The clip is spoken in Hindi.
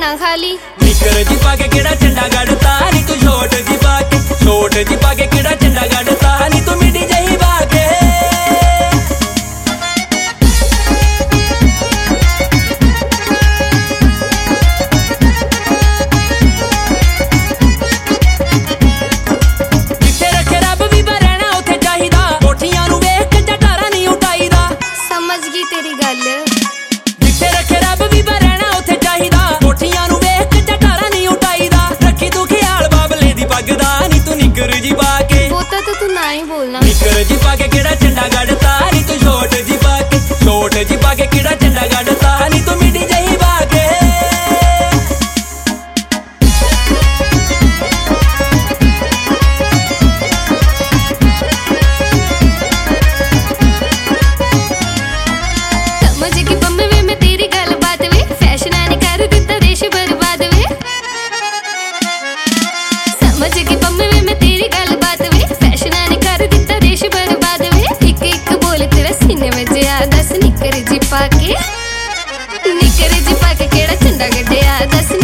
खाली निकर जी पाके केड़ा झंडा गड़ता नी तू छोट जी पाके केड़ा झंडा गड़ता नी तू मिडी जही बाके जिथे रखे रब भी रहना उथे चाहिदा कोठियां नू वेख के जटारा नहीं उठाईदा समझ गई तेरी गल जिथे रखे रब भी रहना उथे चाहिदा कोठियां नू वेख के जटारा नहीं उठाईदा रखी तू ख्याल बाबले दी पग दा नी तू निकर जी पाके बोता तो तू ना ही बोलना निकर जी पाके केड़ा झंडा गड़ता नी तू छोट जी पाके केड़ा झंडा गड़ता नी तू मिडी जही बाके समझ गई पम्मे वे मैं तेरी गल बात वे फैशन ने कर दिता देश बर्बाद वे समझ गई पम्मे वे मैं तेरी गल बात वे फैशन ने कर दिता देश बर्बाद वे एक एक बोल तेरा सीने में जा दस निकर जी पाके केड़ा झंडा गड्ढिया दस